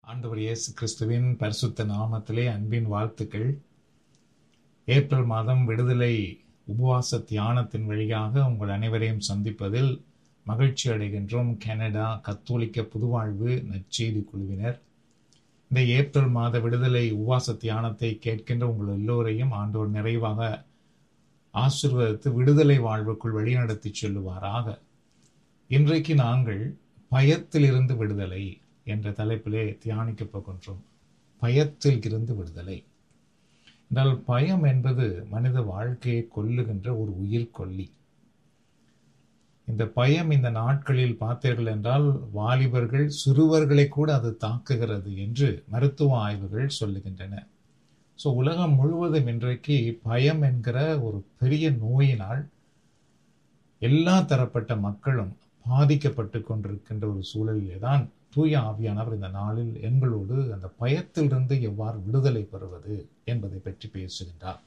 ஆண்டவர் இயேசு கிறிஸ்துவின் பரிசுத்த நாமத்திலே அன்பின் வாழ்த்துக்கள். ஏப்ரல் மாதம் விடுதலை உபவாச தியானத்தின் வழியாக உங்கள் அனைவரையும் சந்திப்பதில் மகிழ்ச்சி அடைகின்றோம். கனடா கத்தோலிக்க புதுவாழ்வு நற்செய்தி குழுவினர் இந்த ஏப்ரல் மாத விடுதலை உபவாச தியானத்தை கேட்கின்ற உங்கள் எல்லோரையும் ஆண்டவர் நிறைவாக ஆசீர்வதித்து விடுதலை வாழ்வுக்குள் வழிநடத்தி செல்லுவாராக. இன்றைக்கு நாங்கள் பயத்திலிருந்து விடுதலை என்ற தலைப்பிலே தியானிக்க போகின்றோம். பயத்தில் இருந்து விடுதலை என்றால், பயம் என்பது மனித வாழ்க்கையை கொல்லுகின்ற ஒரு உயிர்கொல்லி. இந்த பயம் இந்த நாட்களில் பார்த்தீர்கள் என்றால் வாலிபர்கள் சிறுவர்களை கூட அது தாக்குகிறது என்று மருத்துவ ஆய்வுகள் சொல்லுகின்றன. உலகம் முழுவதும் இன்றைக்கு பயம் என்கிற ஒரு பெரிய நோயினால் எல்லா தரப்பட்ட மக்களும் பாதிக்கப்பட்டு கொண்டிருக்கின்ற ஒரு சூழலிலே தான் தூய ஆவியானவர் இந்த நாளில் எங்களோடு அந்த பயத்திலிருந்து எவ்வாறு விடுதலை பெறுவது என்பதை பற்றி பேசுகின்றார்.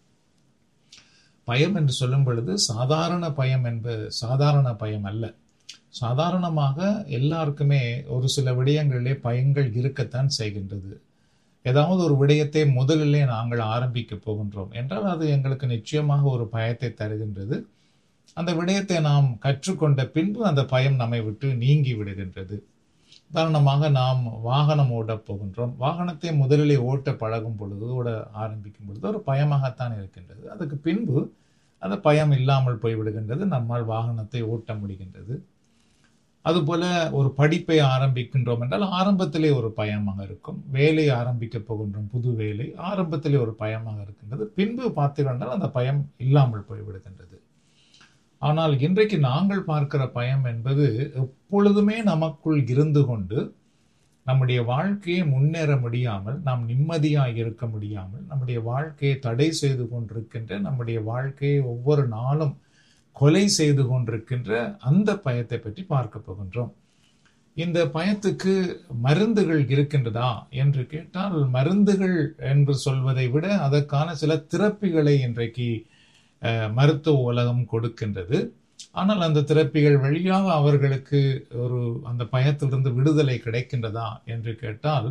பயம் என்று சொல்லும் பொழுது சாதாரண பயம் அல்ல. சாதாரணமாக எல்லாருக்குமே ஒரு சில விடயங்களிலே பயங்கள் இருக்கத்தான் செய்கின்றது. ஏதாவது ஒரு விடயத்தை முதலிலே நாங்கள் ஆரம்பிக்க போகின்றோம் என்றால் அது எங்களுக்கு நிச்சயமாக ஒரு பயத்தை தருகின்றது. அந்த விடயத்தை நாம் கற்றுக்கொண்ட பின்பு அந்த பயம் நம்மை விட்டு நீங்கி விடுகின்றது. உதாரணமாக நாம் வாகனம் ஓட்ட போகின்றோம். வாகனத்தை முதலிலே ஓட்ட பழகும் பொழுது ஆரம்பிக்கும் பொழுது ஒரு பயமாகத்தான் இருக்கின்றது. அதுக்கு பின்பு அந்த பயம் இல்லாமல் போய்விடுகின்றது. நம்மால் வாகனத்தை ஓட்ட முடிகின்றது. அதுபோல ஒரு படிப்பை ஆரம்பிக்கின்றோம் என்றால் ஆரம்பத்திலே ஒரு பயமாக இருக்கும். வேலை ஆரம்பிக்க போகின்றோம், புது வேலை, ஆரம்பத்திலே ஒரு பயமாக இருக்கின்றது. பின்பு பார்த்தீர்கள் என்றால் அந்த பயம் இல்லாமல் போய்விடுகின்றது. ஆனால் இன்றைக்கு நாங்கள் பார்க்கிற பயம் என்பது எப்பொழுதுமே நமக்குள் இருந்து கொண்டு நம்முடைய வாழ்க்கையை முன்னேற முடியாமல், நாம் நிம்மதியாக இருக்க முடியாமல், நம்முடைய வாழ்க்கையை தடை செய்து கொண்டிருக்கின்ற, நம்முடைய வாழ்க்கையை ஒவ்வொரு நாளும் கொலை செய்து கொண்டிருக்கின்ற அந்த பயத்தை பற்றி பார்க்க போகின்றோம். இந்த பயத்துக்கு மருந்துகள் இருக்கின்றதா என்று கேட்டால், மருந்துகள் என்று சொல்வதை விட அதற்கான சில தெரப்பிகளை இன்றைக்கு மருத்துவ உலகம் கொடுக்கின்றது. ஆனால் அந்த தெரப்பிகள் வழியாக அவர்களுக்கு அந்த பயத்திலிருந்து விடுதலை கிடைக்கின்றதா என்று கேட்டால்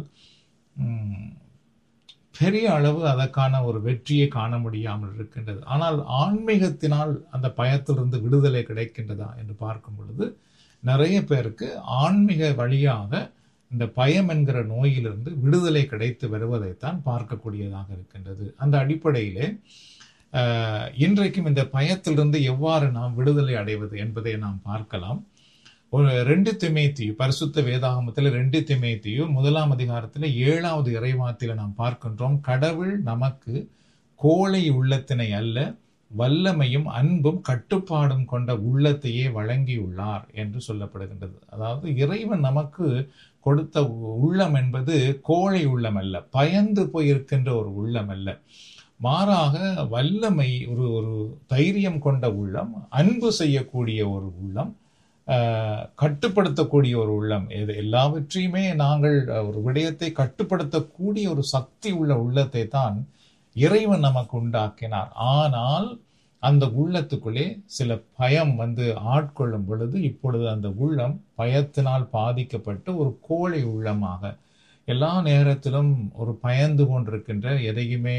பெரிய அளவு அதற்கான ஒரு வெற்றியை காண முடியாமல் இருக்கின்றது. ஆனால் ஆன்மீகத்தினால் அந்த பயத்திலிருந்து விடுதலை கிடைக்கின்றதா என்று பார்க்கும் பொழுது நிறைய பேருக்கு ஆன்மீக வழியாக இந்த பயம் என்கிற நோயிலிருந்து விடுதலை கிடைத்து வருவதைத்தான் பார்க்கக்கூடியதாக இருக்கின்றது. அந்த அடிப்படையிலே இன்றைக்கும் இந்த பயத்திலிருந்து எவ்வாறு நாம் விடுதலை அடைவது என்பதை நாம் பார்க்கலாம். ஒரு 2 தீமோத்தேயு பரிசுத்த வேதாகமத்தில் 2 தீமோத்தேயு 1ஆம் அதிகாரத்தில் 7வது இறைவார்த்தையில நாம் பார்க்கின்றோம். கடவுள் நமக்கு கோழை உள்ளத்தினை அல்ல, வல்லமையும் அன்பும் கட்டுப்பாடும் கொண்ட உள்ளத்தையே வழங்கியுள்ளார் என்று சொல்லப்படுகின்றது. அதாவது இறைவன் நமக்கு கொடுத்த உள்ளம் என்பது கோழை உள்ளம் அல்ல, பயந்து போயிருக்கின்ற ஒரு உள்ளம் அல்ல, மாறாக வல்லமை, ஒரு தைரியம் கொண்ட உள்ளம், அன்பு செய்யக்கூடிய ஒரு உள்ளம், கட்டுப்படுத்தக்கூடிய ஒரு உள்ளம். எல்லாவற்றையுமே நாங்கள் ஒரு விடயத்தை கட்டுப்படுத்தக்கூடிய ஒரு சக்தி உள்ள உள்ளத்தை தான் இறைவன் நமக்கு உண்டாக்கினார். ஆனால் அந்த உள்ளத்துக்குள்ளே சில பயம் ஆட்கொள்ளும் பொழுது இப்பொழுது அந்த உள்ளம் பயத்தினால் பாதிக்கப்பட்டு ஒரு கோழை உள்ளமாக எல்லா நேரத்திலும் ஒரு பயந்து கொண்டிருக்கின்ற, எதையுமே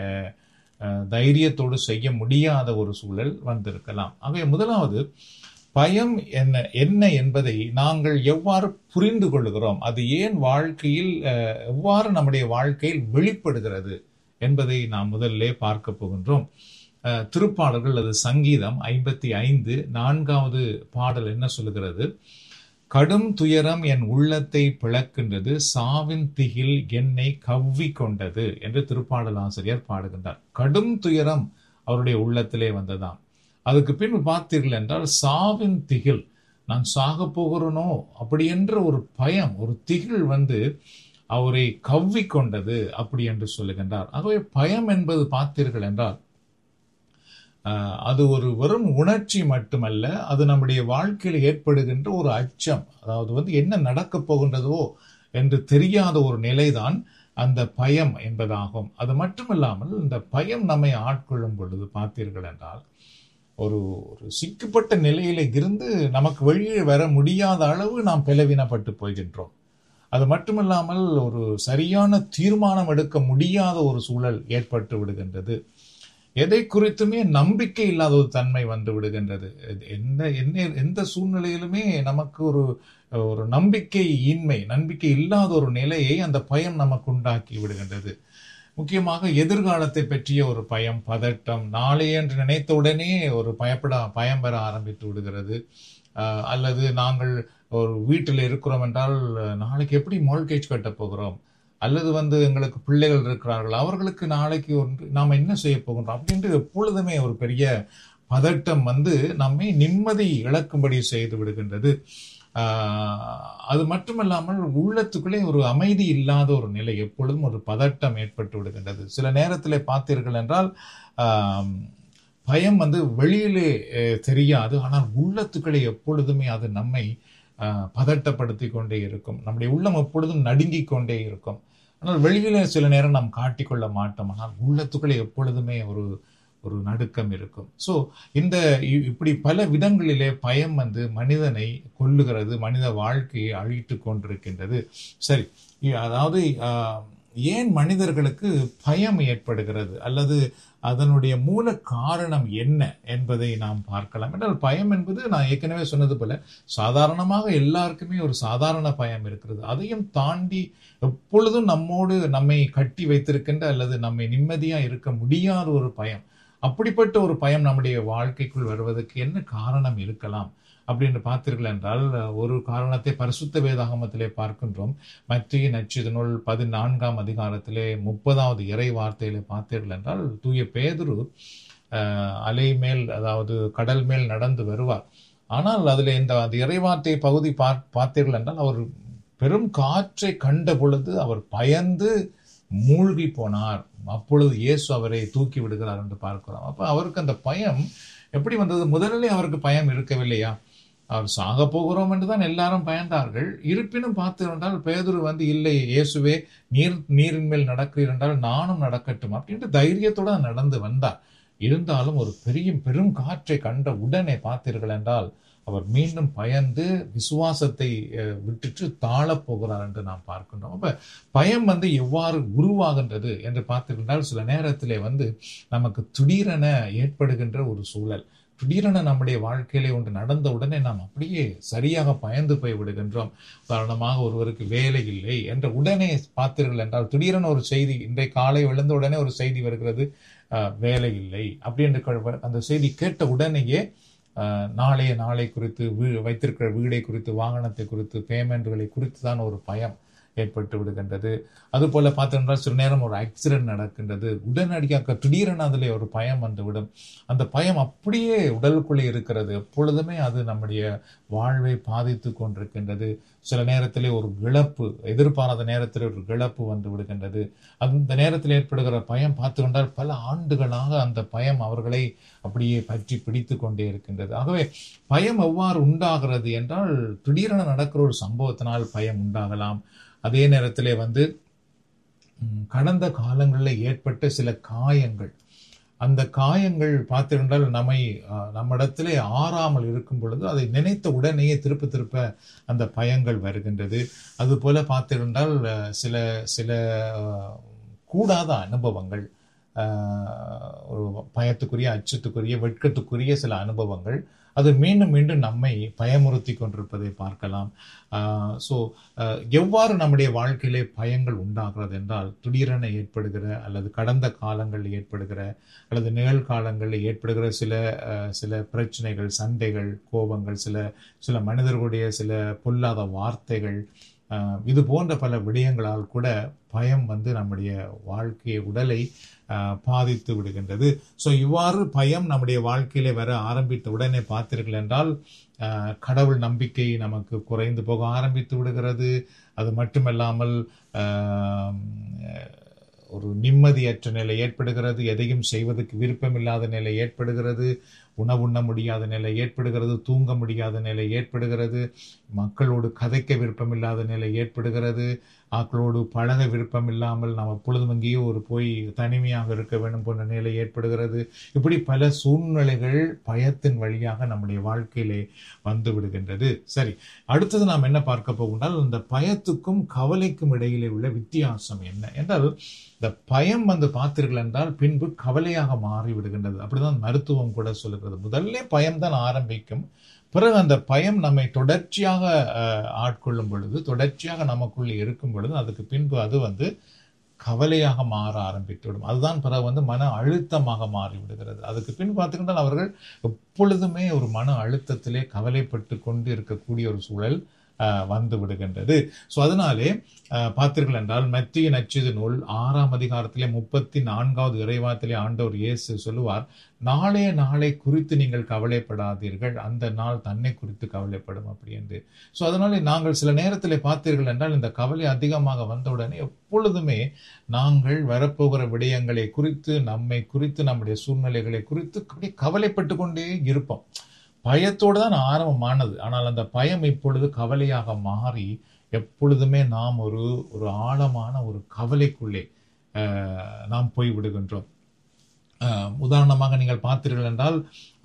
தைரியத்தோடு செய்ய முடியாத ஒரு சூழல் வந்திருக்கலாம். ஆகவே முதலாவது பயம் என்ன என்பதை நாங்கள் எவ்வாறு புரிந்து கொள்கிறோம், அது ஏன் வாழ்க்கையில் எவ்வாறு நம்முடைய வாழ்க்கையில் வெளிப்படுகிறது என்பதை நாம் முதல்ல பார்க்க போகின்றோம். திருப்பாடல்கள், அது சங்கீதம் 55 4வது பாடல் என்ன சொல்லுகிறது? கடும் துயரம் என் உள்ளத்தை பிளக்கின்றது, சாவின் திகில் என்னை கவ்வி கொண்டது என்று திருப்பாடல் ஆசிரியர் பாடுகின்றார். கடும் துயரம் அவருடைய உள்ளத்திலே வந்ததாம். அதுக்கு பின்பு பார்த்தீர்கள் என்றால் சாவின் திகில், நான் சாக போகிறனோ அப்படி என்ற ஒரு பயம், ஒரு திகில் அவரை கவ்வி கொண்டது அப்படி என்று சொல்லுகின்றார். ஆகவே பயம் என்பது பார்த்தீர்கள் என்றால் அது ஒரு வெறும் உணர்ச்சி மட்டுமல்ல, அது நம்முடைய வாழ்க்கையில் ஏற்படுகின்ற ஒரு அச்சம். அதாவது என்ன நடக்கப் போகின்றதோ என்று தெரியாத ஒரு நிலைதான் அந்த பயம் என்பதாகும். அது மட்டுமில்லாமல் இந்த பயம் நம்மை ஆட்கொள்ளும் பொழுது பார்த்தீர்கள் என்றால் ஒரு சிக்கப்பட்ட நிலையில இருந்து நமக்கு வெளியே வர முடியாத அளவு நாம் பலவீனப்பட்டு போகின்றோம். அது மட்டுமல்லாமல் ஒரு சரியான தீர்மானம் எடுக்க முடியாத ஒரு சூழல் ஏற்பட்டு விடுகின்றது. எதை குறித்துமே நம்பிக்கை இல்லாத ஒரு தன்மை வந்து விடுகின்றது. எந்த சூழ்நிலையிலுமே நமக்கு ஒரு ஒரு நம்பிக்கை இல்லாத ஒரு நிலையை அந்த பயம் நமக்கு உண்டாக்கி விடுகின்றது. முக்கியமாக எதிர்காலத்தை பற்றிய ஒரு பயம், பதட்டம், நாளை என்று நினைத்தவுடனே ஒரு பயம் பெற ஆரம்பித்து விடுகிறது. அல்லது நாங்கள் ஒரு வீட்டில் இருக்கிறோம் என்றால் நாளைக்கு எப்படி மார்ட்கேஜ் கட்ட போகிறோம், அல்லது எங்களுக்கு பிள்ளைகள் இருக்கிறார்கள், அவர்களுக்கு நாளைக்கு நாம் என்ன செய்ய போகின்றோம் அப்படின்ட்டு எப்பொழுதுமே ஒரு பெரிய பதட்டம் நம்மை நிம்மதி இழக்கும்படி செய்து விடுகின்றது. அது மட்டுமல்லாமல் உள்ளத்துக்குள்ளே ஒரு அமைதி இல்லாத ஒரு நிலை, எப்பொழுதும் ஒரு பதட்டம் ஏற்பட்டு விடுகின்றது. சில நேரத்தில் பார்த்தீர்கள் என்றால் பயம் வெளியிலே தெரியாது, ஆனால் உள்ளத்துக்களே எப்பொழுதுமே அது நம்மை பதட்டப்படுத்தி கொண்டே இருக்கும். நம்முடைய உள்ளம் எப்பொழுதும் நடுங்கிக் கொண்டே இருக்கும். ஆனால் வெளியில சில நேரம் நாம் காட்டிக்கொள்ள மாட்டோம், ஆனால் உள்ளத்துக்களே எப்பொழுதுமே ஒரு ஒரு நடுக்கம் இருக்கும். ஸோ இப்படி பல விதங்களிலே பயம் மனிதனை கொல்லுகிறது, மனித வாழ்க்கையை அழித்து கொண்டிருக்கின்றது. சரி, அதாவது ஏன் மனிதர்களுக்கு பயம் ஏற்படுகிறது, அல்லது அதனுடைய மூல காரணம் என்ன என்பதை நாம் பார்க்கலாம். என்றால் பயம் என்பது நான் ஏற்கனவே சொன்னது போல சாதாரணமாக எல்லாருக்குமே ஒரு சாதாரண பயம் இருக்கிறது. அதையும் தாண்டி எப்பொழுதும் நம்மை கட்டி வைத்திருக்கின்ற அல்லது நம்மை நிம்மதியா இருக்க முடியாத ஒரு பயம், அப்படிப்பட்ட ஒரு பயம் நம்முடைய வாழ்க்கைக்குள் வருவதற்கு என்ன காரணம் இருக்கலாம் அப்படின்னு பார்த்தீர்கள் என்றால், ஒரு காரணத்தை பரிசுத்த வேதாகமத்திலே பார்க்கின்றோம். மத்திய நற்செய்தி நூல் 14ஆம் அதிகாரத்திலே 30வது இறை வார்த்தையிலே பார்த்தீர்கள் என்றால், தூய பேதுரு அலை மேல், அதாவது கடல் மேல் நடந்து வருவார். ஆனால் அதில் அந்த இறைவார்த்தை பகுதி பார்த்தீர்கள் என்றால், அவர் பெரும் காற்றை கண்ட பொழுது அவர் பயந்து மூழ்கி போனார். அப்பொழுது இயேசு அவரை தூக்கி விடுகிறார் என்று பார்க்கிறோம். அப்ப அவருக்கு அந்த பயம் எப்படி வந்தது? முதலிலே அவருக்கு பயம் இருக்கவில்லையா? அவர் சாக போகிறோம் என்றுதான் எல்லாரும் பயந்தார்கள். இருப்பினும் பார்த்து என்றால் பேதுரு இல்லை, இயேசுவே நீரின் மேல் நடக்கிறீர் என்றால் நானும் நடக்கட்டும் அப்படின்ட்டு தைரியத்துடன் நடந்து வந்தார். இருந்தாலும் ஒரு பெரும் காற்றை கண்ட உடனே பார்த்தீர்கள் என்றால் அவர் மீண்டும் பயந்து விசுவாசத்தை விட்டுட்டு தாழப் போகிறார் என்று நாம் பார்க்கின்றோம். அப்ப பயம் எவ்வாறு உருவாகின்றது என்று பார்த்தீர்கள், சில நேரத்திலே நமக்கு திடீரென ஏற்படுகின்ற ஒரு சூழல், திடீரென நம்முடைய வாழ்க்கையிலே ஒன்று நடந்த உடனே நாம் அப்படியே சரியாக பயந்து போய் விடுகின்றோம். உதாரணமாக ஒருவருக்கு வேலை இல்லை என்ற உடனே பார்த்தீர்கள் என்றால் திடீரென ஒரு செய்தி, இன்றைய காலை எழுந்த உடனே ஒரு செய்தி வருகிறது, வேலை இல்லை அப்படி என்று அந்த செய்தி கேட்ட உடனேயே நாளை குறித்து, வைத்திருக்கிற வீடை குறித்து, வாகனத்தை குறித்து, பேமெண்ட்களை குறித்து தான் ஒரு பயம் ஏற்பட்டு விடுகின்றது. அதுபோல பார்த்தோம்னா சில நேரம் ஒரு ஆக்சிடென்ட் நடக்கின்றது, உடனடியாக திடீரென அதிலே ஒரு பயம் வந்துவிடும். அந்த பயம் அப்படியே உடலுக்குள்ளே இருக்கிறது, எப்பொழுதுமே அது நம்முடைய வாழ்வை பாதித்து கொண்டிருக்கின்றது. சில நேரத்திலே ஒரு இழப்பு, எதிர்பாராத நேரத்தில் ஒரு இழப்பு வந்து விடுகின்றது. அந்த நேரத்தில் ஏற்படுகிற பயம் பார்த்து கொண்டால் பல ஆண்டுகளாக அந்த பயம் அவர்களை அப்படியே பற்றி பிடித்து கொண்டே இருக்கின்றது. ஆகவே பயம் எவ்வாறு உண்டாகிறது என்றால், திடீரென நடக்கிற ஒரு சம்பவத்தினால் பயம் உண்டாகலாம். அதே நேரத்திலே கடந்த காலங்களில் ஏற்பட்ட சில காயங்கள், அந்த காயங்கள் பார்த்திருந்தால் நம்மிடத்திலே ஆறாமல் இருக்கும் பொழுது அதை நினைத்த உடனேயே திருப்ப அந்த பயங்கள் வருகின்றது. அதுபோல பார்த்திருந்தால் சில சில கூடாத அனுபவங்கள், ஒரு பயத்துக்குரிய, அச்சத்துக்குரிய, வெட்கத்துக்குரிய சில அனுபவங்கள் அது மீண்டும் மீண்டும் நம்மை பயமுறுத்தி கொண்டிருப்பதை பார்க்கலாம். எவ்வாறு நம்முடைய வாழ்க்கையிலே பயங்கள் உண்டாகிறது என்றால், திடீரென ஏற்படுகிற அல்லது கடந்த காலங்களில் ஏற்படுகிற அல்லது நிகழ்காலங்களில் ஏற்படுகிற சில பிரச்சனைகள், சண்டைகள், கோபங்கள், சில மனிதர்களுடைய சில பொல்லாத வார்த்தைகள், இது போன்ற பல விடயங்களால் கூட பயம் நம்முடைய வாழ்க்கையை, உடலை பாதித்து விடுகின்றது. இவ்வாறு பயம் நம்முடைய வாழ்க்கையிலே வர ஆரம்பித்த உடனே பார்த்தீர்கள் என்றால் கடவுள் நம்பிக்கை நமக்கு குறைந்து போக ஆரம்பித்து விடுகிறது. அது மட்டுமல்லாமல் ஒரு நிம்மதியற்ற நிலை ஏற்படுகிறது, எதையும் செய்வதற்கு விருப்பமில்லாத நிலை ஏற்படுகிறது, உணவு உண்ண முடியாத நிலை ஏற்படுகிறது, தூங்க முடியாத நிலை ஏற்படுகிறது, மக்களோடு கதைக்க விருப்பமில்லாத நிலை ஏற்படுகிறது, ஆக்களோடு பழக விருப்பம் இல்லாமல் நாம் எப்பொழுதும் அங்கேயே போய் தனிமையாக இருக்க வேண்டும் போன்ற நிலை ஏற்படுகிறது. இப்படி பல சூழ்நிலைகள் பயத்தின் வழியாக நம்முடைய வாழ்க்கையிலே வந்து விடுகின்றது. சரி, அடுத்தது நாம் என்ன பார்க்க போகின்றால், இந்த பயத்துக்கும் கவலைக்கும் இடையிலே உள்ள வித்தியாசம் என்ன என்றால், இந்த பயம் பார்த்தீர்கள் என்றால் பின்பு கவலையாக மாறி விடுகின்றது. அப்படிதான் மருத்துவம் கூட சொல்லுகிறது. முதல்ல பயம்தான் ஆரம்பிக்கும், பிறகு அந்த பயம் நம்மை தொடர்ச்சியாக ஆட்கொள்ளும் பொழுது, தொடர்ச்சியாக நமக்குள்ளே இருக்கும் பொழுது, அதுக்கு பின்பு அது கவலையாக மாற ஆரம்பித்துவிடும். அதுதான் பிறகு மன அழுத்தமாக மாறிவிடுகிறது. அதுக்கு பின் பார்த்துக்கிட்டால் அவர்கள் எப்பொழுதுமே ஒரு மன அழுத்தத்திலே கவலைப்பட்டு கொண்டு இருக்கக்கூடிய ஒரு சூழல் வந்து விடுகின்றது. ஸோ அதனாலே பார்த்தீர்கள் என்றால் மத்திய நற்செய்தி நூல் 6ஆம் அதிகாரத்திலே 34வது இறைவாத்திலே ஆண்டவர் இயேசு சொல்லுவார், நாளை குறித்து நீங்கள் கவலைப்படாதீர்கள், அந்த நாள் தன்னை குறித்து கவலைப்படும் அப்படி என்று. ஸோ அதனாலே நாங்கள் சில நேரத்தில் பார்த்தீர்கள் என்றால் இந்த கவலை அதிகமாக வந்தவுடனே எப்பொழுதுமே நாங்கள் வரப்போகிற விடயங்களை குறித்து, நம்மை குறித்து, நம்முடைய சூழ்நிலைகளை குறித்து அப்படி கவலைப்பட்டு கொண்டே இருப்போம். பயத்தோடு தான் ஆரம்பமானது. ஆனால் அந்த பயம் இப்பொழுது கவலையாக மாறி எப்பொழுதுமே நாம் ஒரு ஆழமான ஒரு கவலைக்குள்ளே நாம் போய் விடுகின்றோம். உதாரணமாக நீங்கள் பார்த்தீர்கள் என்றால்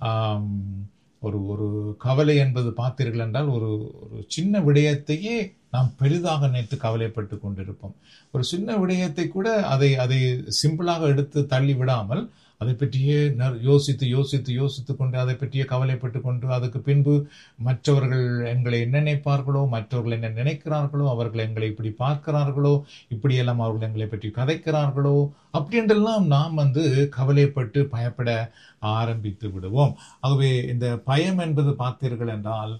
ஒரு கவலை என்பது பார்த்தீர்கள் என்றால் ஒரு சின்ன விடயத்தையே நாம் பெரிதாக நினைத்து கவலைப்பட்டு கொண்டிருப்போம். ஒரு சின்ன விடயத்தை கூட அதை சிம்பிளாக எடுத்து தள்ளி விடாமல் அதை பற்றியே யோசித்து கொண்டு அதை பற்றியே கவலைப்பட்டு கொண்டு அதுக்கு பின்பு மற்றவர்கள் எங்களை என்ன நினைப்பார்களோ, மற்றவர்கள் என்ன நினைக்கிறார்களோ, அவர்கள் எங்களை இப்படி பார்க்கிறார்களோ, இப்படியெல்லாம் அவர்கள் எங்களை பற்றி கதைக்கிறார்களோ, அப்படின்றெல்லாம் நாம் கவலைப்பட்டு பயப்பட ஆரம்பித்து விடுவோம். ஆகவே இந்த பயம் என்பது பார்த்தீர்கள் என்றால்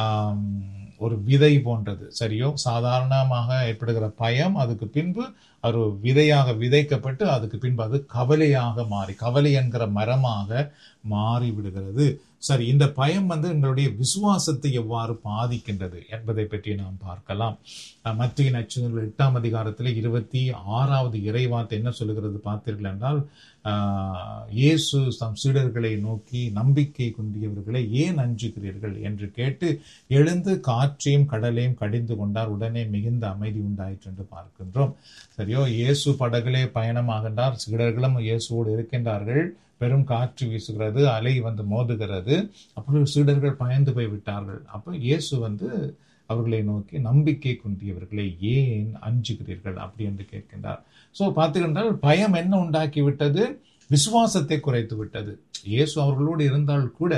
ஒரு விதை போன்றது. சரியோ, சாதாரணமாக ஏற்படுகிற பயம் அதுக்கு பின்பு ஒரு விதையாக விதைக்கப்பட்டு அதுக்கு பின்பு அது கவலையாக மாறி, கவலை என்கிற மரமாக மாறி விடுகிறது. சரி, இந்த பயம் எங்களுடைய விசுவாசத்தை எவ்வாறு பாதிக்கின்றது என்பதை பற்றி நாம் பார்க்கலாம். மத்திய நற்செய்தி 8ஆம் அதிகாரத்தில் 26வது இறைவார்த்தை என்ன சொல்லுகிறது பார்த்தீர்கள் என்றால், இயேசு தம் சீடர்களை நோக்கி, நம்பிக்கை குன்றியவர்களை ஏன் அஞ்சுகிறீர்கள் என்று கேட்டு எழுந்து காற்றையும் கடலையும் கடிந்து கொண்டார், உடனே மிகுந்த அமைதி உண்டாயிற்று என்று பார்க்கின்றோம். சரியோ, இயேசு படகிலே பயணமாகின்றார், சீடர்களும் இயேசுவோடு இருக்கின்றார்கள். பெரும் காற்று வீசுகிறது, அலை மோதுகிறது. அப்பொழுது சீடர்கள் பயந்து போய் விட்டார்கள். அப்போ இயேசு அவர்களை நோக்கி, நம்பிக்கை குன்றியவர்களை ஏன் அஞ்சுகிறீர்கள் அப்படி என்று கேட்கின்றார். ஸோ பார்த்தீர்கள், பயம் என்ன உண்டாக்கி விட்டது? விசுவாசத்தை குறைத்து விட்டது. இயேசு அவர்களோடு இருந்தால் கூட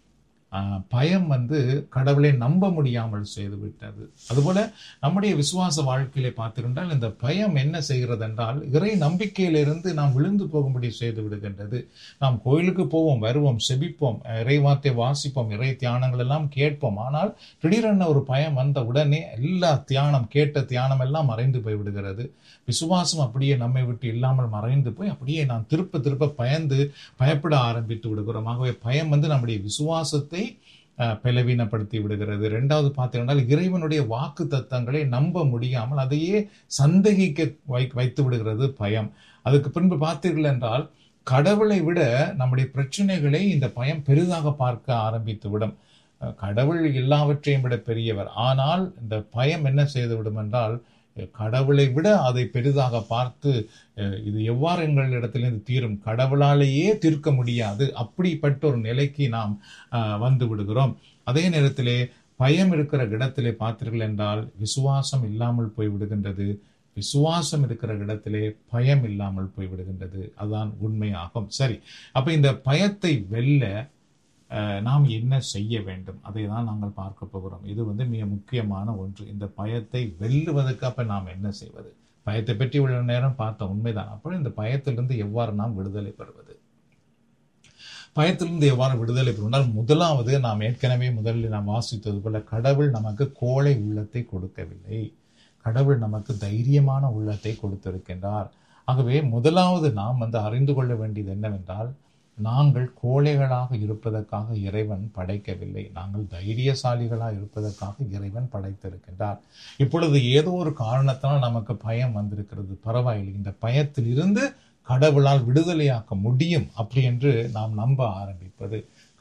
பயம் கடவுளை நம்ப முடியாமல் செய்து விட்டது. அதுபோல நம்முடைய விசுவாச வாழ்க்கையிலே பார்த்திருந்தால் இந்த பயம் என்ன செய்கிறது என்றால், இறை நம்பிக்கையிலிருந்து நாம் விழுந்து போகும்படி செய்து விடுகின்றது. நாம் கோயிலுக்கு போவோம், வருவோம், செபிப்போம், இறைவார்த்தை வாசிப்போம், இறை தியானங்கள் எல்லாம் கேட்போம். ஆனால் திடீரென ஒரு பயம் வந்த உடனே எல்லா கேட்ட தியானம் எல்லாம் மறைந்து போய் விடுகிறது. விசுவாசம் அப்படியே நம்மை விட்டு இல்லாமல் மறைந்து போய் அப்படியே நாம் திருப்ப பயப்பட ஆரம்பித்து விடுகிறோம். ஆகவே பயம் நம்முடைய விசுவாசத்தை பலவீனப்படுத்தி விடுகிறது. இரண்டாவது பார்த்தீங்கன்னா, இறைவனுடைய வாக்கு தத்தங்களை நம்ப முடியாமல் அதையே சந்தேகிக்க வைத்து விடுகிறது பயம். அதுக்கு பின்பு பார்த்தீர்கள் என்றால், கடவுளை விட நம்முடைய பிரச்சனைகளை இந்த பயம் பெரிதாக பார்க்க ஆரம்பித்து விடும். கடவுள் எல்லாவற்றையும் விட பெரியவர். ஆனால் இந்த பயம் என்ன செய்து விடும் என்றால், கடவுளை விட அதை பெரிதாக பார்த்து இது எவ்வாறு எங்களிடத்திலிருந்து தீரும், கடவுளாலேயே தீர்க்க முடியாது, அப்படிப்பட்ட ஒரு நிலைக்கு நாம் வந்து விடுகிறோம். அதே நேரத்திலே பயம் இருக்கிற இடத்திலே பார்த்தீர்கள் என்றால் விசுவாசம் இல்லாமல் போய் விடுகின்றது. விசுவாசம் இருக்கிற இடத்திலே பயம் இல்லாமல் போய் விடுகின்றது. அதுதான் உண்மையாகும். சரி, அப்ப இந்த பயத்தை வெல்ல நாம் என்ன செய்ய வேண்டும், அதை தான் நாங்கள் பார்க்க போகிறோம். இது மிக முக்கியமான ஒன்று. இந்த பயத்தை வெல்லுவதற்கு அப்ப நாம் என்ன செய்வது? பயத்தை பற்றி உள்ள நேரம் பார்த்த உண்மைதான். அப்போ இந்த பயத்திலிருந்து எவ்வாறு நாம் விடுதலை பெறுவது? பயத்திலிருந்து எவ்வாறு விடுதலை பெறுவதால், முதலாவது நாம் ஏற்கனவே முதலில் நாம் வாசித்தது போல, கடவுள் நமக்கு கோழை உள்ளத்தை கொடுக்கவில்லை, கடவுள் நமக்கு தைரியமான உள்ளத்தை கொடுத்திருக்கின்றார். ஆகவே முதலாவது நாம் அறிந்து கொள்ள வேண்டியது என்னவென்றால், நாங்கள் கோழைகளாக இருப்பதற்காக இறைவன் படைக்கவில்லை, நாங்கள் தைரியசாலிகளாக இருப்பதற்காக இறைவன் படைத்திருக்கின்றார். இப்பொழுது ஏதோ ஒரு காரணத்தினால் நமக்கு பயம் வந்திருக்கிறது, பரவாயில்லை, இந்த பயத்தில் இருந்து கடவுளால் விடுதலையாக்க முடியும் அப்படி என்று நாம் நம்ப ஆரம்பிப்பது.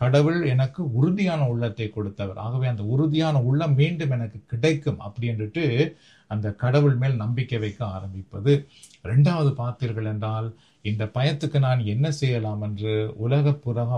கடவுள் எனக்கு உறுதியான உள்ளத்தை கொடுத்தவர். ஆகவே அந்த உறுதியான உள்ளம் மீண்டும் எனக்கு கிடைக்கும் அப்படின்ட்டு அந்த கடவுள் மேல் நம்பிக்கை வைக்க ஆரம்பிப்பது. இரண்டாவது பார்த்தீர்கள் என்றால், இந்த பயத்துக்கு நான் என்ன செய்யலாம் என்று உலக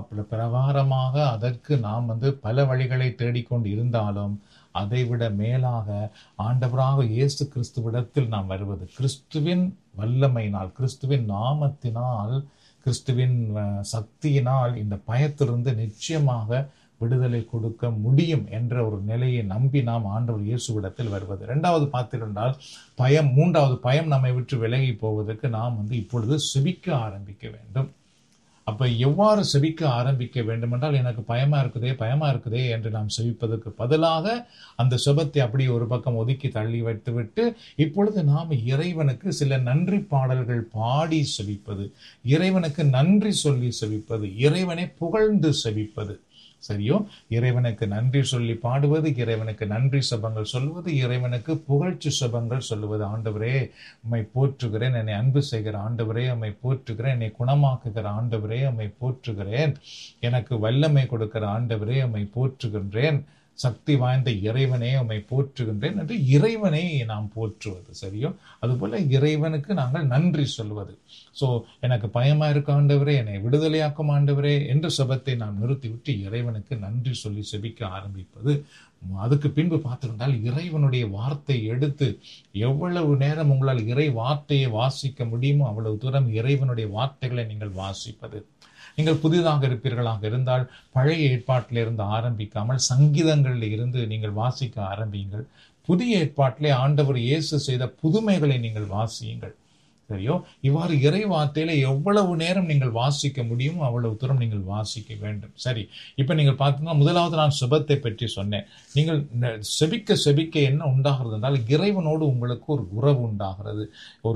பிரகாரமாக அதற்கு நாம் பல வழிகளை தேடிக்கொண்டு இருந்தாலும், அதைவிட மேலாக ஆண்டவராக இயேசு கிறிஸ்துவிடத்தில் நாம் வருவது, கிறிஸ்துவின் வல்லமையினால், கிறிஸ்துவின் நாமத்தினால், கிறிஸ்துவின் சக்தியினால் இந்த பயத்திலிருந்து நிச்சயமாக விடுதலை கொடுக்க முடியும் என்ற ஒரு நிலையை நம்பி நாம் ஆண்டவர் இயேசுவிடத்தில் வருவது. இரண்டாவது பார்த்தீர்கள் பயம். மூன்றாவது பயம் நம்மை விட்டு விலகி போவதற்கு நாம் இப்பொழுது செபிக்க ஆரம்பிக்க வேண்டும். அப்ப எவ்வாறு செபிக்க ஆரம்பிக்க வேண்டும் என்றால், எனக்கு பயமா இருக்குதே என்று நாம் செபிப்பதற்கு பதிலாக அந்த செபத்தை அப்படி ஒரு பக்கம் ஒதுக்கி தள்ளி வைத்துவிட்டு, இப்பொழுது நாம் இறைவனுக்கு சில நன்றி பாடல்கள் பாடி செபிப்பது, இறைவனுக்கு நன்றி சொல்லி செபிப்பது, இறைவனை புகழ்ந்து செபிப்பது. சரியோ? இறைவனுக்கு நன்றி சொல்லி பாடுவது, இறைவனுக்கு நன்றி சபங்கள் சொல்வது, இறைவனுக்கு புகழ்ச்சி சபங்கள் சொல்லுவது. ஆண்டவரே உம்மை போற்றுகிறேன், என்னை அன்பு செய்கிற ஆண்டவரே உம்மை போற்றுகிறேன், என்னை குணமாக்குகிற ஆண்டவரே உம்மை போற்றுகிறேன், எனக்கு வல்லமை கொடுக்கிற ஆண்டவரே உம்மை போற்றுகின்றேன், சக்தி வாய்ந்த இறைவனே உம்மை போற்றுகின்றேன் என்று இறைவனை நாம் போற்றுவது. சரியோ? அதுபோல இறைவனுக்கு நாங்கள் நன்றி சொல்வது. எனக்கு பயமா இருக்க ஆண்டவரே, என்னை விடுதலையாக்கும் ஆண்டவரே என்ற செபத்தை நாம் நிறுத்திவிட்டு இறைவனுக்கு நன்றி சொல்லி செபிக்க ஆரம்பிப்பது. அதுக்கு பின்பு பார்த்திருந்தால், இறைவனுடைய வார்த்தை எடுத்து எவ்வளவு நேரம் உங்களால் இறை வார்த்தையை வாசிக்க முடியுமோ அவ்வளவு தூரம் இறைவனுடைய வார்த்தைகளை நீங்கள் வாசிப்பது. நீங்கள் புதிதாக இருப்பீர்களாக இருந்தால் பழைய ஏற்பாட்டில் இருந்து ஆரம்பிக்காமல் சங்கீதங்களில் இருந்து நீங்கள் வாசிக்க ஆரம்பியுங்கள். புதிய ஏற்பாட்டிலே ஆண்டவர் இயேசு செய்த புதுமைகளை நீங்கள் வாசியுங்கள். சரியோ? இவ்வாறு இறை வார்த்தையில எவ்வளவு நேரம் நீங்கள் வாசிக்க முடியுமோ அவ்வளவு தூரம் நீங்கள் வாசிக்க வேண்டும். சரி, இப்ப நீங்கள் பார்த்தீங்கன்னா, முதலாவது நான் செபத்தை பற்றி சொன்னேன். நீங்கள் செபிக்க செபிக்க என்ன உண்டாகிறது என்றால், இறைவனோடு உங்களுக்கு ஒரு உறவு உண்டாகிறது.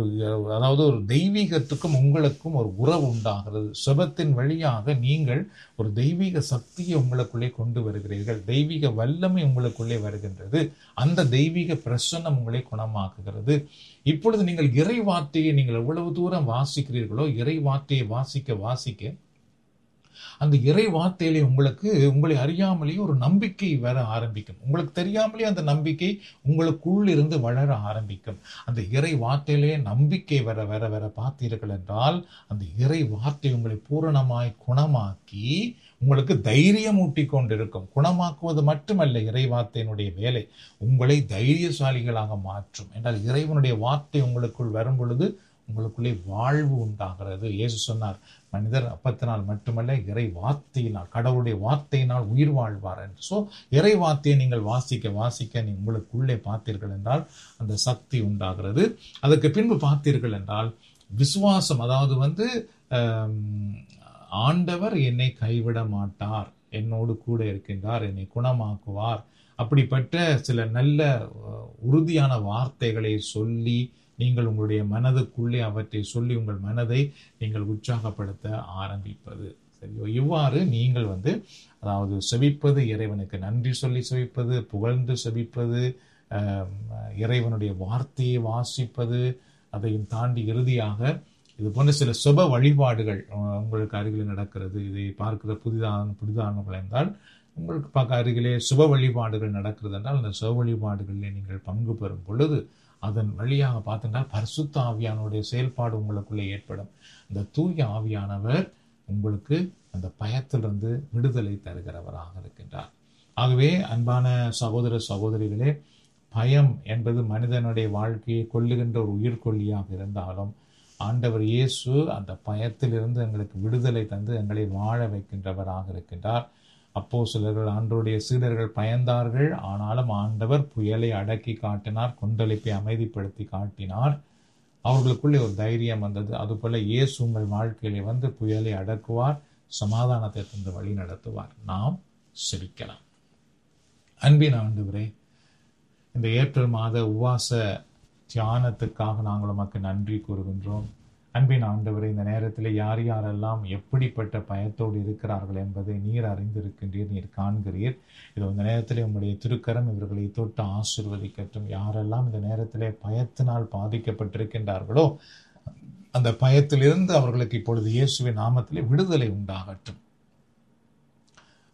அதாவது ஒரு தெய்வீகத்துக்கும் உங்களுக்கும் ஒரு உறவு உண்டாகிறது. செபத்தின் வழியாக நீங்கள் ஒரு தெய்வீக சக்தியை உங்களுக்குள்ளே கொண்டு வருகிறீர்கள். தெய்வீக வல்லமை உங்களுக்குள்ளே வருகின்றது. அந்த தெய்வீக பிரசன்னம் உங்களை குணமாக்குகிறது. இப்பொழுது நீங்கள் இறை வார்த்தையை நீங்கள் எவ்வளவு தூரம் வாசிக்கிறீர்களோ, இறை வார்த்தையை வாசிக்க வாசிக்க அந்த இறை வார்த்தையிலே உங்களை அறியாமலேயே ஒரு நம்பிக்கை வர ஆரம்பிக்கும். உங்களுக்கு தெரியாமலே அந்த நம்பிக்கை உங்களுக்குள் இருந்து வளர ஆரம்பிக்கும். அந்த இறை வார்த்தையிலே நம்பிக்கை வர வர வர பார்த்தீர்கள் என்றால், அந்த இறை வார்த்தை உங்களை பூரணமாய் குணமாக்கி உங்களுக்கு தைரியம் ஊட்டி கொண்டிருக்கும். குணமாக்குவது மட்டுமல்ல இறை வார்த்தையினுடைய வேலை, உங்களை தைரியசாலிகளாக மாற்றும். என்றால் இறைவனுடைய வார்த்தை உங்களுக்குள் வரும் பொழுது உங்களுக்குள்ளே வாழ்வு உண்டாகிறது. இயேசு சொன்னார், மனிதர் அப்பத்தினால் மட்டுமல்ல இறை வார்த்தையினால், கடவுளுடைய வார்த்தையினால் உயிர் வாழ்வார் என்று. இறை வார்த்தையை நீங்கள் வாசிக்க வாசிக்க உங்களுக்குள்ளே பார்த்தீர்கள் என்றால் அந்த சக்தி உண்டாகிறது. அதற்கு பின்பு பார்த்தீர்கள் என்றால் விசுவாசம், அதாவது ஆண்டவர் என்னை கைவிட மாட்டார், என்னோடு கூட இருக்கின்றார், என்னை குணமாக்குவார், அப்படிப்பட்ட சில நல்ல உறுதியான வார்த்தைகளை சொல்லி நீங்கள் உங்களுடைய மனதுக்குள்ளே அவற்றை சொல்லி உங்கள் மனதை நீங்கள் உற்சாகப்படுத்த ஆரம்பிப்பது. சரியோ? இவ்வாறு நீங்கள் அதாவது செபிப்பது, இறைவனுக்கு நன்றி சொல்லி செபிப்பது, புகழ்ந்து செபிப்பது, இறைவனுடைய வார்த்தையை வாசிப்பது, அதையும் தாண்டி இறுதியாக இது போன்ற சில சுப வழிபாடுகள் உங்களுக்கு அருகில் நடக்கிறது. இதை பார்க்கிற புதிதானவர்கள் என்றால், உங்களுக்கு பார்க்க அருகிலே சுப வழிபாடுகள் நடக்கிறது என்றால், அந்த சுப வழிபாடுகளிலே நீங்கள் பங்கு பெறும் பொழுது அதன் வழியாக பார்த்தீங்கன்னா பரிசுத்த ஆவியானுடைய செயல்பாடு உங்களுக்குள்ளே ஏற்படும். இந்த தூய ஆவியானவர் உங்களுக்கு அந்த பயத்திலிருந்து விடுதலை தருகிறவராக இருக்கின்றார். ஆகவே அன்பான சகோதர சகோதரிகளே, பயம் என்பது மனிதனுடைய வாழ்க்கையை கொல்லுகின்ற ஒரு உயிர்கொல்லியாக இருந்தாலும், ஆண்டவர் இயேசு அந்த பயத்திலிருந்து எங்களுக்கு விடுதலை தந்து எங்களை வாழ வைக்கின்றவராக இருக்கின்றார். அப்போஸ்தலர்கள், ஆண்டவருடைய சீடர்கள் பயந்தார்கள். ஆனாலும் ஆண்டவர் புயலை அடக்கி காட்டினார், கொந்தளிப்பை அமைதிப்படுத்தி காட்டினார். அவர்களுக்குள்ளே ஒரு தைரியம் வந்தது. அதுபோல இயேசு உங்கள் வாழ்க்கையிலே புயலை அடக்குவார், சமாதானத்தை தந்து வழி நடத்துவார். நாம் செபிக்கலாம். அன்பின் ஆண்டவரே, இந்த ஏப்ரல் மாத உபவாச தியானத்துக்காக நாங்கள் உமக்கு நன்றி கூறுகின்றோம். அன்பின் ஆண்டவரே, இந்த நேரத்தில் யார் யாரெல்லாம் எப்படிப்பட்ட பயத்தோடு இருக்கிறார்கள் என்பதை நீர் அறிந்திருக்கின்றீர், நீர் காண்கிறீர். இது இந்த நேரத்தில் உங்களுடைய திருக்கரம் இவர்களை தொட்டு ஆசீர்வதிக்கட்டும். யாரெல்லாம் இந்த நேரத்திலே பயத்தினால் பாதிக்கப்பட்டிருக்கின்றார்களோ, அந்த பயத்திலிருந்து அவர்களுக்கு இப்பொழுது இயேசுவின் நாமத்திலே விடுதலை உண்டாகட்டும்.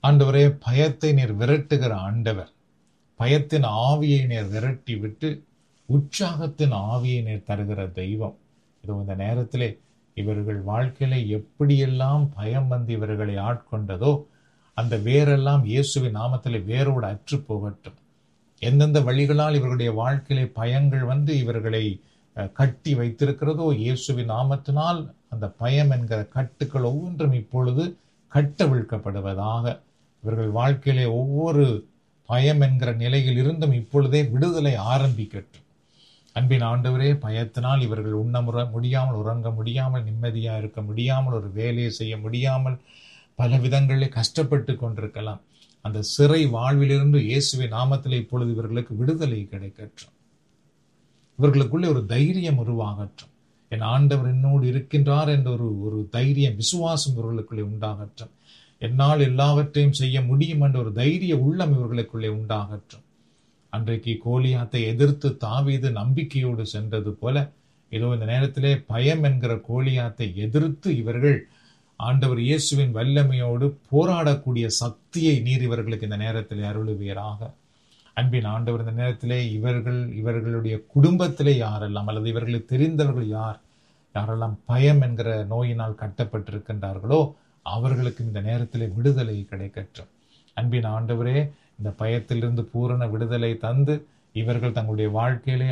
ஆண்டவரே, பயத்தை நீர் விரட்டுகிற ஆண்டவர். பயத்தின் ஆவியை நீர் விரட்டி விட்டு உற்சாகத்தின் ஆவியை நீர் தருகிற தெய்வம். இதோ இந்த நேரத்திலே இவர்கள் வாழ்க்கையில எப்படியெல்லாம் பயம் வந்து இவர்களை ஆட்கொண்டதோ அந்த வேரெல்லாம் இயேசுவின் நாமத்திலே வேரோடு அற்று போகட்டும். எந்தெந்த வழிகளால் இவர்களுடைய வாழ்க்கையிலே பயங்கள் வந்து இவர்களை கட்டி வைத்திருக்கிறதோ இயேசுவின் நாமத்தினால் அந்த பயம் என்கிற கட்டுக்கள் ஒவ்வொன்றும் இப்பொழுது கட்டவிழ்க்கப்படுவதாக. இவர்கள் வாழ்க்கையிலே ஒவ்வொரு பயம் என்கிற நிலையில் இருந்தும் இப்பொழுதே விடுதலை ஆரம்பிக்கட்டும். அன்பின் ஆண்டவரே, பயத்தினால் இவர்கள் உண்ண முடியாமல், உறங்க முடியாமல், நிம்மதியாக இருக்க முடியாமல், ஒரு வேலையை செய்ய முடியாமல் பல விதங்களில் கஷ்டப்பட்டு கொண்டிருக்கலாம். அந்த சிறை வாழ்விலிருந்து இயேசுவின் நாமத்தில் இப்பொழுது இவர்களுக்கு விடுதலை கிடைக்கட்டும். இவர்களுக்குள்ளே ஒரு தைரியம் உருவாகட்டும். என் ஆண்டவர் என்னோடு இருக்கின்றார் என்ற ஒரு தைரியம், விசுவாசம் இவர்களுக்குள்ளே உண்டாகட்டும். என்னால் எல்லாவற்றையும் செய்ய முடியும் என்ற ஒரு தைரிய உள்ளம் இவர்களுக்குள்ளே உண்டாகட்டும். அன்றைக்கு கோலியாத்தை எதிர்த்து தாவீது நம்பிக்கையோடு சென்றது போல இதோ இந்த நேரத்திலே பயம் என்கிற கோலியாத்தை எதிர்த்து இவர்கள் ஆண்டவர் இயேசுவின் வல்லமையோடு போராடக்கூடிய சக்தியை நீர் இவர்களுக்கு இந்த நேரத்திலே அருளுவீராக. அன்பின் ஆண்டவர், இந்த நேரத்திலே இவர்களுடைய குடும்பத்திலே யாரெல்லாம் அல்லது இவர்களுக்கு தெரிந்தவர்கள் யாரெல்லாம் பயம் என்கிற நோயினால் கட்டப்பட்டிருக்கின்றார்களோ அவர்களுக்கு இந்த நேரத்திலே விடுதலை கிடைக்கட்டும். அன்பின் ஆண்டவரே, இந்த பயத்திலிருந்து பூரண விடுதலை தந்து இவர்கள் தங்களுடைய வாழ்க்கையிலே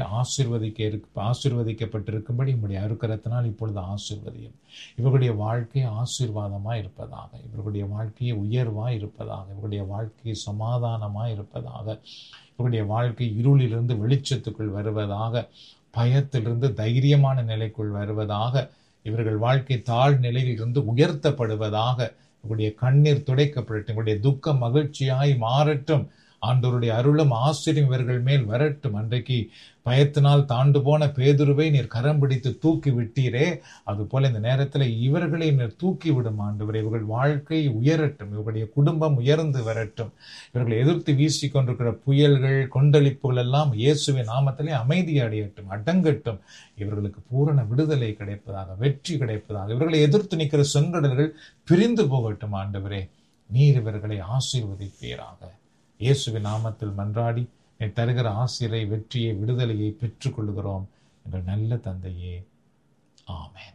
ஆசீர்வதிக்கப்பட்டிருக்கும்படி உங்களுடைய அருக்கரத்தினால் இப்பொழுது ஆசீர்வதியும். இவர்களுடைய வாழ்க்கை ஆசீர்வாதமாய் இருப்பதாக, இவர்களுடைய வாழ்க்கையை உயர்வாய் இருப்பதாக, இவர்களுடைய வாழ்க்கை சமாதானமாய் இருப்பதாக, இவர்களுடைய வாழ்க்கை இருளிலிருந்து வெளிச்சத்துக்குள் வருவதாக, பயத்திலிருந்து தைரியமான நிலைக்குள் வருவதாக, இவர்கள் வாழ்க்கை தாழ் நிலையில் இருந்து உயர்த்தப்படுவதாக, இவருடைய கண்ணீர் துடைக்கப்படட்டும், இவருடைய துக்கம் மகிழ்ச்சியாய் மாறட்டும். ஆண்டவருடைய அருளும் ஆசிரியம் இவர்கள் மேல் வரட்டும். அன்றைக்கு பயத்தினால் தாண்டு போன பேதுருவை நீர் கரம் பிடித்து தூக்கி விட்டீரே, அதுபோல இந்த நேரத்தில் இவர்களை நீர் தூக்கி விடும் ஆண்டவரே. இவர்கள் வாழ்க்கை உயரட்டும், இவர்களுடைய குடும்பம் உயர்ந்து வரட்டும். இவர்களை எதிர்த்து வீசிக்கொண்டிருக்கிற புயல்கள், கொந்தளிப்புகள் எல்லாம் இயேசுவின் நாமத்திலே அமைதி அடையட்டும், அடங்கட்டும். இவர்களுக்கு பூரண விடுதலை கிடைப்பதாக, வெற்றி கிடைப்பதாக. இவர்களை எதிர்த்து நிற்கிற செங்கடல்கள் பிரிந்து போகட்டும் ஆண்டவரே. நீர் இவர்களை ஆசீர்வதிப்பீராக. இயேசுவின் நாமத்தில் மன்றாடி நீ தருகிற ஆசிரை, வெற்றியை, விடுதலையை பெற்றுக் கொள்கிறோம் எங்கள் நல்ல தந்தையே, ஆமென்.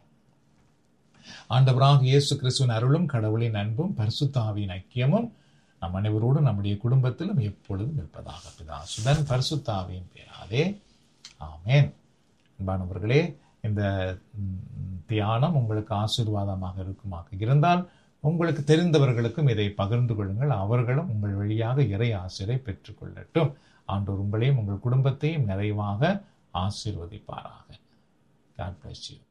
ஆண்டவராக இயேசு கிறிஸ்துவின் அருளும் கடவுளின் அன்பும் பரிசுத்த ஆவியின் ஐக்கியமும் நம் அனைவரோடும் நம்முடைய குடும்பத்திலும் எப்பொழுதும் இருப்பதாக. பிதாசுதன் பரிசுத்த ஆவியின் பேராலே, ஆமென். அன்பானவர்களே, இந்த தியானம் உங்களுக்கு ஆசீர்வாதமாக இருக்குமாக இருந்தால் உங்களுக்கு தெரிந்தவர்களுக்கும் இதை பகிர்ந்து கொள்ளுங்கள். அவர்களும் உங்கள் வழியாக இறை ஆசிரை பெற்றுக் கொள்ளட்டும். ஆண்டவர் உங்களையும் உங்கள் குடும்பத்தையும் நிறைவாக ஆசீர்வதிப்பாராக. God bless you.